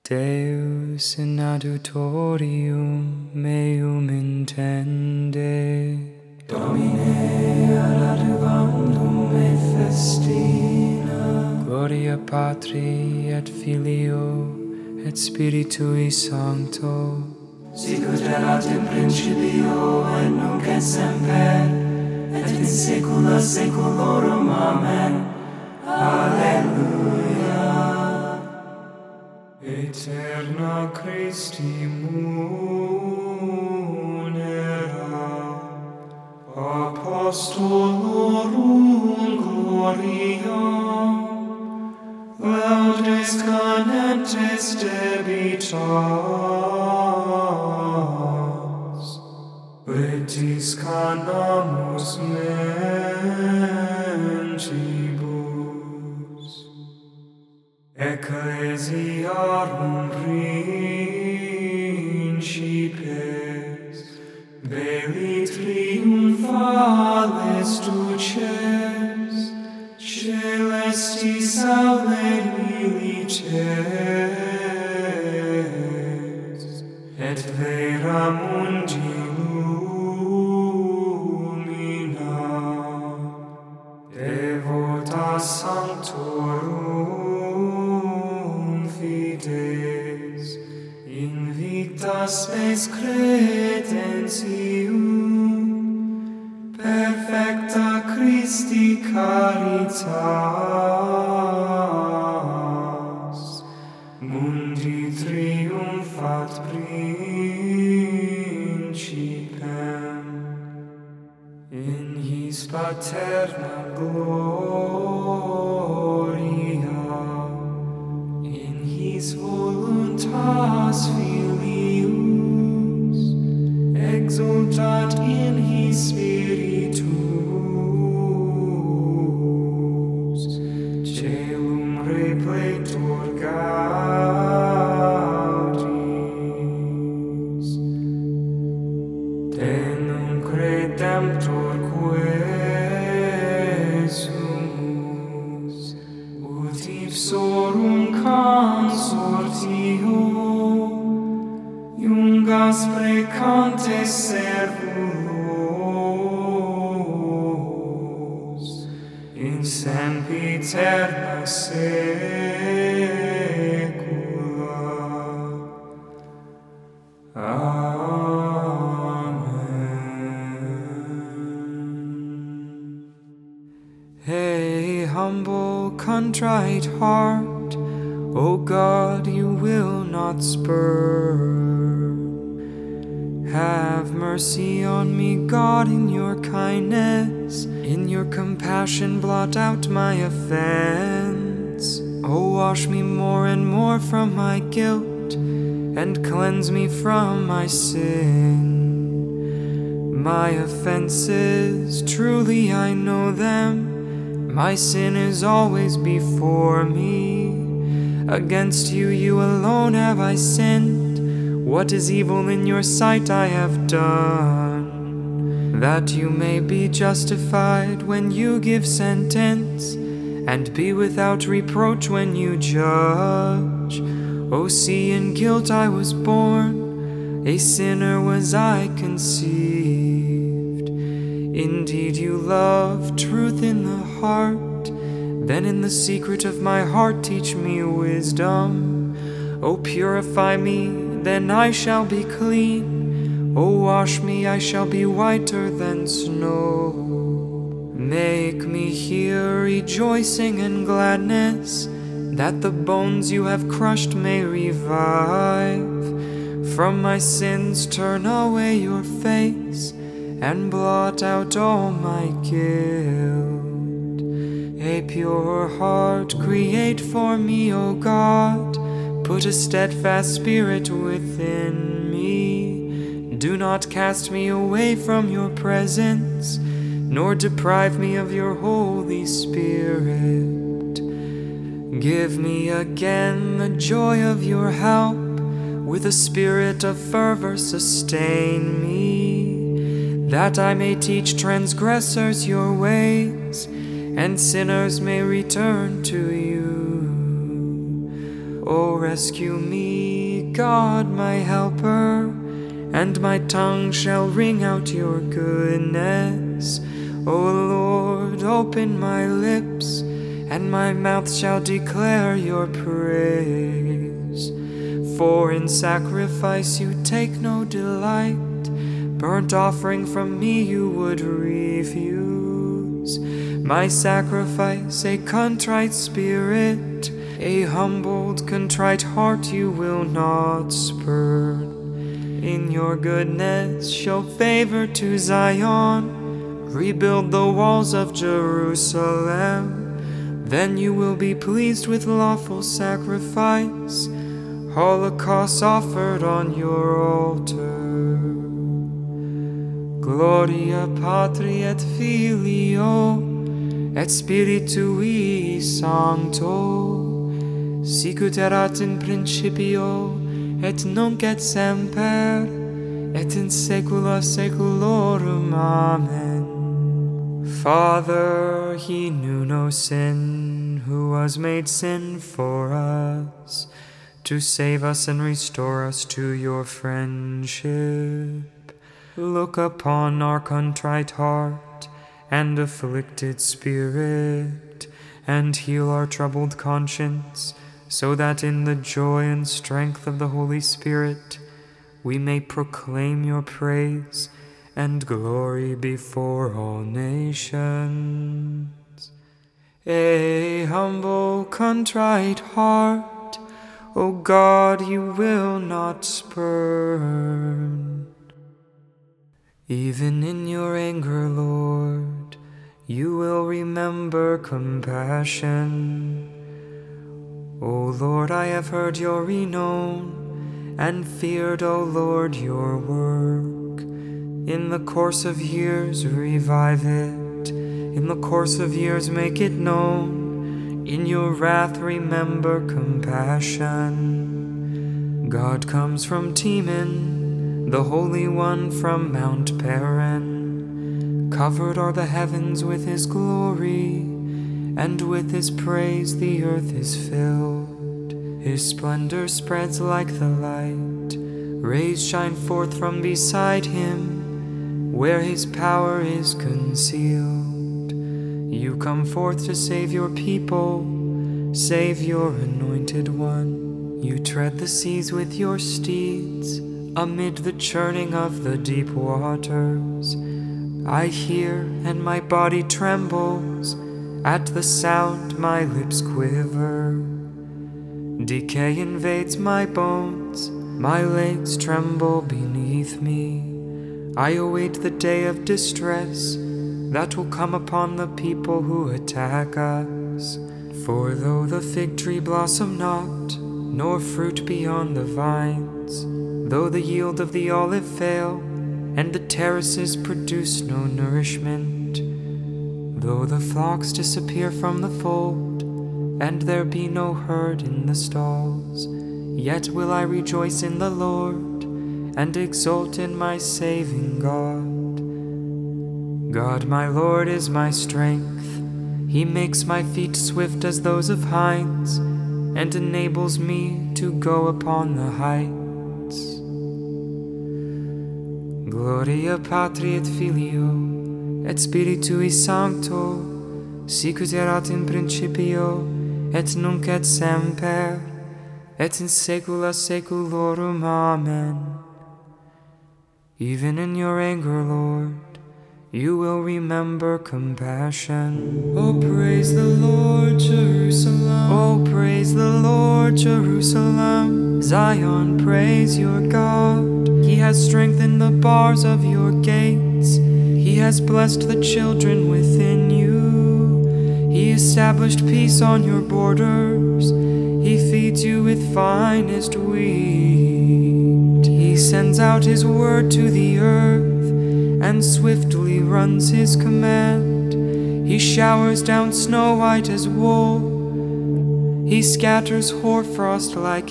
Deus in adjutorium meum intende. Domine ad adjuvandum me festina. Gloria Patri et Filio et Spiritui Sancto. Sicut erat in principio et nunc et semper et in saecula saeculorum. Amen. Alleluia. Aeterna Christi munera, Apostolorum gloria, laudes canentes debitas, pretis canamus mentibus, Ecclesiarum principes, belli triumphales duces, celestis aule milites, et vera mundi lumina, devota sanctorum fides, invicta spes credentium, perfecta Christi caritas, mundi triumphat principem, in his paterna gloria, in his voluntas filius, exultat in his spiritus, caelum repletur gaudis, denum credemptor quesumus, ut ipsorum consortio, iungas precantes servulos, in sempiterna saecula. Amen. Hey, humble, contrite heart, O God, you will not spurn. Have mercy on me, God, in your kindness. In your compassion, blot out my offense. Oh, wash me more and more from my guilt, and cleanse me from my sin. My offenses, truly I know them. My sin is always before me. Against you, you alone have I sinned. What is evil in your sight I have done, that you may be justified when you give sentence, and be without reproach when you judge. O see, in guilt I was born, a sinner was I conceived. Indeed, you love truth in the heart. Then in the secret of my heart teach me wisdom. O purify me, then I shall be clean. O wash me, I shall be whiter than snow. Make me hear rejoicing and gladness, that the bones you have crushed may revive. From my sins turn away your face, and blot out all my guilt. A pure heart create for me, O God. Put a steadfast spirit within me. Do not cast me away from your presence, nor deprive me of your Holy Spirit. Give me again the joy of your help. With a spirit of fervor sustain me, that I may teach transgressors your ways, and sinners may return to you. O rescue me, God my helper, and my tongue shall ring out your goodness. O Lord, open my lips, and my mouth shall declare your praise. For in sacrifice you take no delight, burnt offering from me you would refuse. My sacrifice, a contrite spirit, a humbled, contrite heart you will not spurn. In your goodness show favor to Zion, rebuild the walls of Jerusalem. Then you will be pleased with lawful sacrifice, holocausts offered on your altar. Gloria Patri et Filio et Spiritui Sancto, sicut erat in principio et nunc et semper et in saecula saeculorum. Amen. Father, he knew no sin, who was made sin for us, to save us and restore us to your friendship. Look upon our contrite heart and afflicted spirit, and heal our troubled conscience, so that in the joy and strength of the Holy Spirit we may proclaim your praise and glory before all nations. A humble, contrite heart, O God, you will not spurn. Even in your anger, Lord, you will remember compassion. O Lord, I have heard your renown, and feared, O Lord, your work. In the course of years revive it, in the course of years make it known, in your wrath remember compassion. God comes from Teman, the Holy One from Mount Paran. Covered are the heavens with his glory, and with his praise the earth is filled. His splendor spreads like the light, rays shine forth from beside him, where his power is concealed. You come forth to save your people, save your anointed one. You tread the seas with your steeds, amid the churning of the deep waters. I hear, and my body trembles, at the sound my lips quiver. Decay invades my bones, my legs tremble beneath me. I await the day of distress that will come upon the people who attack us. For though the fig tree blossom not, nor fruit be on the vines, though the yield of the olive fail, and the terraces produce no nourishment, though the flocks disappear from the fold, and there be no herd in the stalls, yet will I rejoice in the Lord, and exult in my saving God. God my Lord is my strength. He makes my feet swift as those of hinds, and enables me to go upon the heights. Gloria Patri et Filio et Spiritui Sancto, sicut erat in principio et nunc et semper et in saecula saeculorum. Amen. Even in your anger, Lord, you will remember compassion. Oh, praise the Lord, Jerusalem. Oh, praise the Lord, Jerusalem. Zion, praise your God. He has strengthened the bars of your gates. He has blessed the children within you. He established peace on your borders. He feeds you with finest wheat. He sends out his word to the earth, and swiftly runs his command. He showers down snow white as wool. He scatters hoarfrost like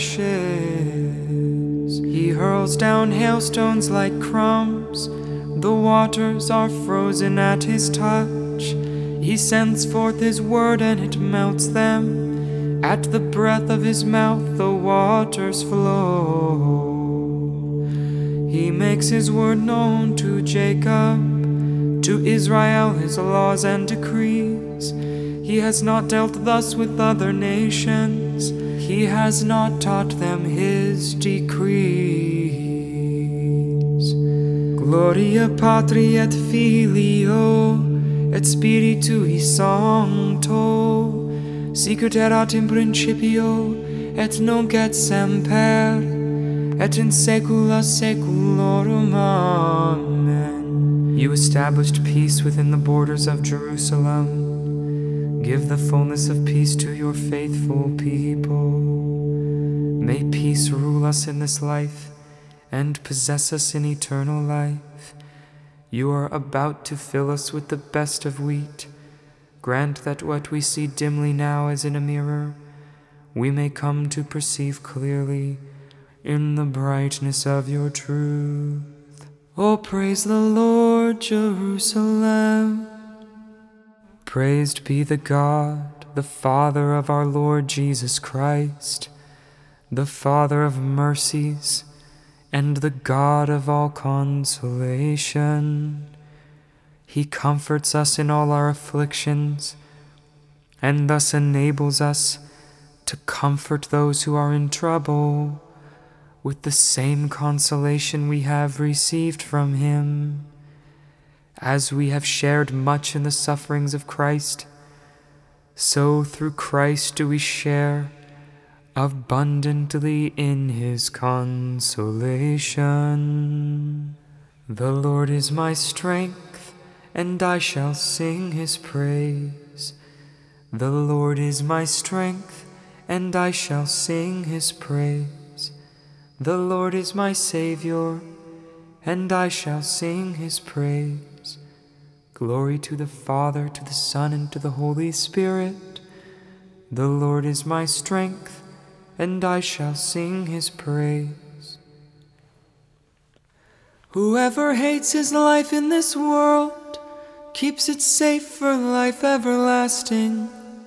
ashes. He hurls down hailstones like crumbs. The waters are frozen at his touch. He sends forth his word and it melts them, At the breath of his mouth the waters flow. He makes his word known to Jacob, to Israel his laws and decrees. He has not dealt thus with other nations. He has not taught them his decrees. Gloria Patri et Filio et Spiritui Sancto, sicut erat in principio et nunc et semper et in saecula saeculorum. Amen. You established peace within the borders of Jerusalem. Give the fullness of peace to your faithful people. May peace rule us in this life and possess us in eternal life. You are about to fill us with the best of wheat. Grant that what we see dimly now as in a mirror, we may come to perceive clearly in the brightness of your truth. Oh, praise the Lord, Jerusalem. Praised be the God, the Father of our Lord Jesus Christ, the Father of mercies, and the God of all consolation. He comforts us in all our afflictions, and thus enables us to comfort those who are in trouble with the same consolation we have received from him. As we have shared much in the sufferings of Christ, so through Christ do we share abundantly in his consolation. The Lord is my strength, and I shall sing his praise. The Lord is my strength, and I shall sing his praise. The Lord is my Savior, and I shall sing his praise. Glory to the Father, to the Son, and to the Holy Spirit. The Lord is my strength, and I shall sing his praise. Whoever hates his life in this world keeps it safe for life everlasting.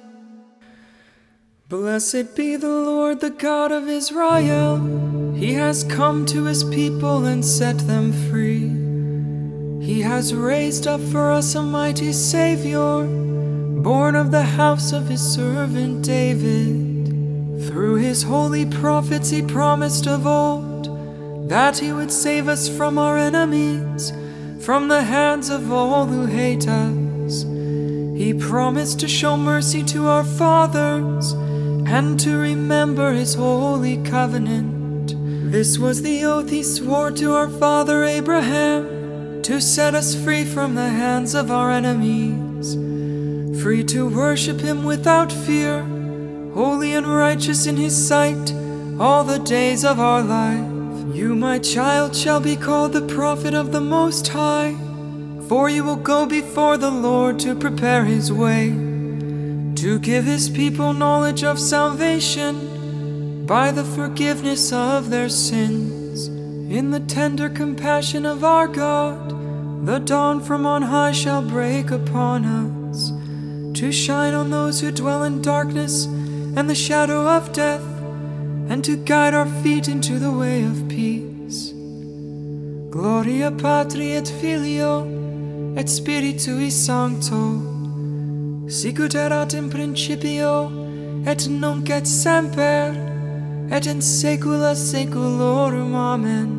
Blessed be the Lord, the God of Israel. He has come to his people and set them free. He has raised up for us a mighty Savior, born of the house of his servant David. Through his holy prophets he promised of old that he would save us from our enemies, from the hands of all who hate us. He promised to show mercy to our fathers and to remember his holy covenant. This was the oath he swore to our father Abraham, to set us free from the hands of our enemies, free to worship him without fear, holy and righteous in his sight all the days of our life. You, my child, shall be called the prophet of the Most High, for you will go before the Lord to prepare his way, to give his people knowledge of salvation by the forgiveness of their sins. In the tender compassion of our God, the dawn from on high shall break upon us, to shine on those who dwell in darkness and the shadow of death, and to guide our feet into the way of peace. Gloria Patri et Filio et Spiritui Sancto, sicut erat in principio et nunc et semper et in saecula saeculorum. Amen.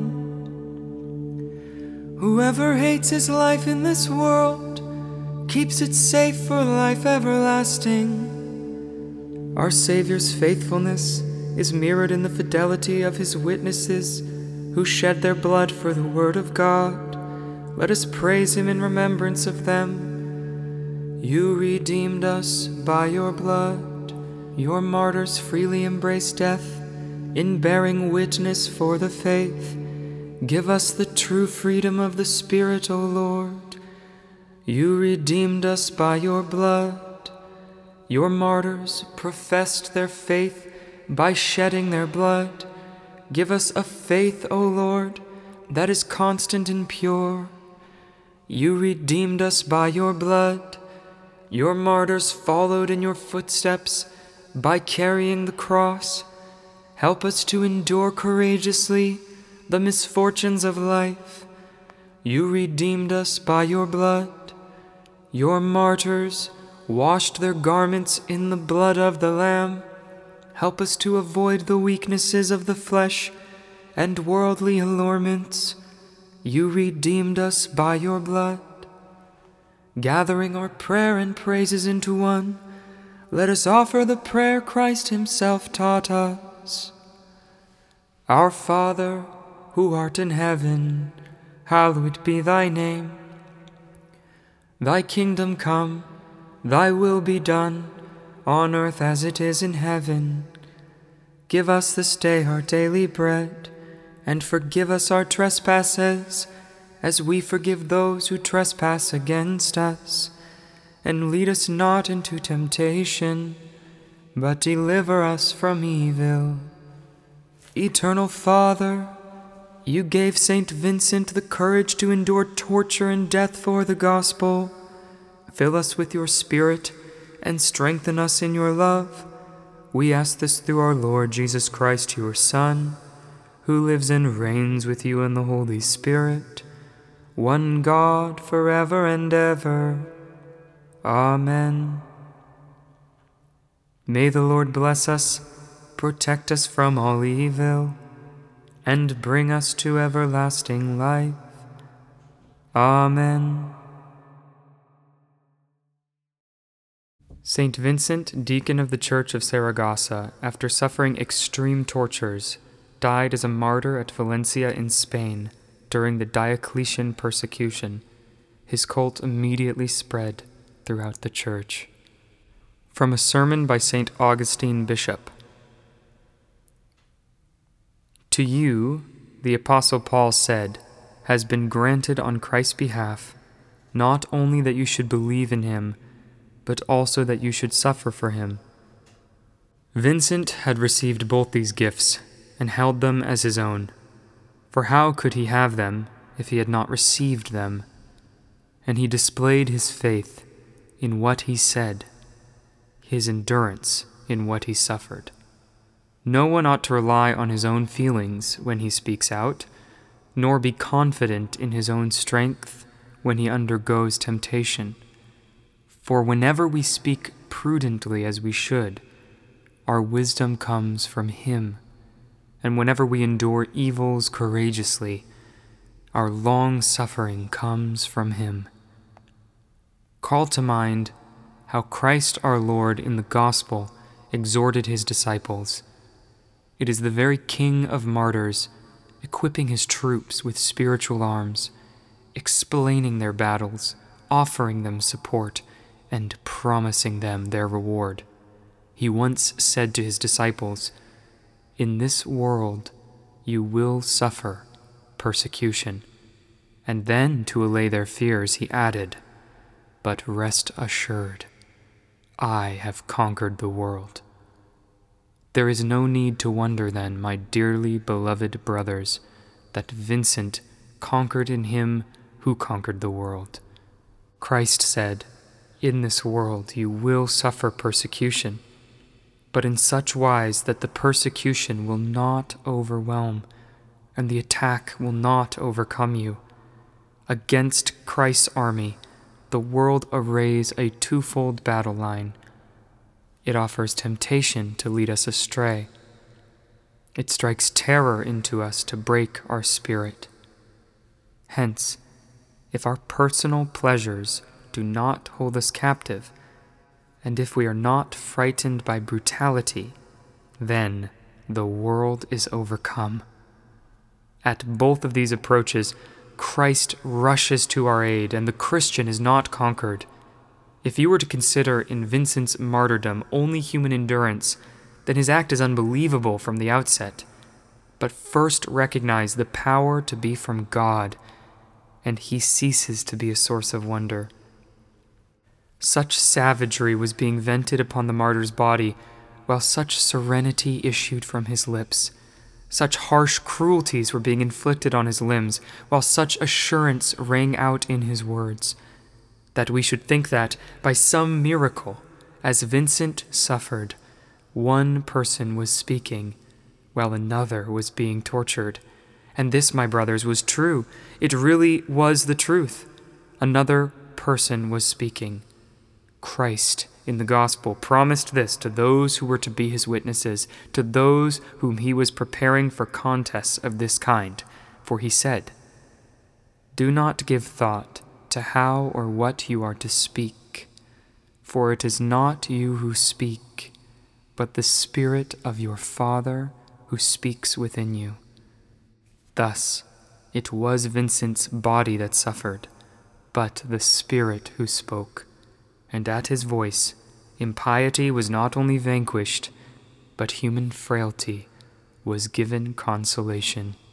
Whoever hates his life in this world keeps it safe for life everlasting. Our Savior's faithfulness is mirrored in the fidelity of his witnesses who shed their blood for the word of God. Let us praise him in remembrance of them. You redeemed us by your blood. Your martyrs freely embraced death in bearing witness for the faith. Give us the true freedom of the Spirit, O Lord. You redeemed us by your blood. Your martyrs professed their faith by shedding their blood. Give us a faith, O Lord, that is constant and pure. You redeemed us by your blood. Your martyrs followed in your footsteps by carrying the cross. Help us to endure courageously the misfortunes of life. You redeemed us by your blood. Your martyrs washed their garments in the blood of the Lamb. Help us to avoid the weaknesses of the flesh and worldly allurements. You redeemed us by your blood. Gathering our prayer and praises into one, let us offer the prayer Christ himself taught us. Our Father, who art in heaven, hallowed be thy name. Thy kingdom come, thy will be done, on earth as it is in heaven. Give us this day our daily bread, and forgive us our trespasses, as we forgive those who trespass against us. And lead us not into temptation, but deliver us from evil. Eternal Father, you gave Saint Vincent the courage to endure torture and death for the gospel. Fill us with your Spirit and strengthen us in your love. We ask this through our Lord Jesus Christ, your Son, who lives and reigns with you in the Holy Spirit, one God, forever and ever. Amen. May the Lord bless us, protect us from all evil, and bring us to everlasting life. Amen. Saint Vincent, deacon of the Church of Saragossa, after suffering extreme tortures, died as a martyr at Valencia in Spain during the Diocletian persecution. His cult immediately spread throughout the Church. From a sermon by St. Augustine, Bishop. To you, the Apostle Paul said, has been granted on Christ's behalf, not only that you should believe in him, but also that you should suffer for him. Vincent had received both these gifts and held them as his own. For how could he have them if he had not received them? And he displayed his faith in what he said, his endurance in what he suffered. No one ought to rely on his own feelings when he speaks out, nor be confident in his own strength when he undergoes temptation. For whenever we speak prudently as we should, our wisdom comes from him, and whenever we endure evils courageously, our long suffering comes from him. Call to mind how Christ our Lord in the Gospel exhorted his disciples. It is the very King of martyrs, equipping his troops with spiritual arms, explaining their battles, offering them support, and promising them their reward. He once said to his disciples, "In this world you will suffer persecution." And then, to allay their fears, he added, "But rest assured, I have conquered the world." There is no need to wonder then, my dearly beloved brothers, that Vincent conquered in him who conquered the world. Christ said, "In this world you will suffer persecution," but in such wise that the persecution will not overwhelm, and the attack will not overcome you. Against Christ's army, the world arrays a twofold battle line. It offers temptation to lead us astray. It strikes terror into us to break our spirit. Hence, if our personal pleasures do not hold us captive, and if we are not frightened by brutality, then the world is overcome. At both of these approaches, Christ rushes to our aid, and the Christian is not conquered. If you were to consider in Vincent's martyrdom only human endurance, then his act is unbelievable from the outset. But first recognize the power to be from God, and he ceases to be a source of wonder. Such savagery was being vented upon the martyr's body, while such serenity issued from his lips. Such harsh cruelties were being inflicted on his limbs, while such assurance rang out in his words. That we should think that, by some miracle, as Vincent suffered, one person was speaking while another was being tortured. And this, my brothers, was true. It really was the truth. Another person was speaking. Christ, in the gospel, promised this to those who were to be his witnesses, to those whom he was preparing for contests of this kind. For he said, "Do not give thought to how or what you are to speak, for it is not you who speak, but the Spirit of your Father who speaks within you." Thus, it was Vincent's body that suffered, but the Spirit who spoke, and at his voice, impiety was not only vanquished, but human frailty was given consolation.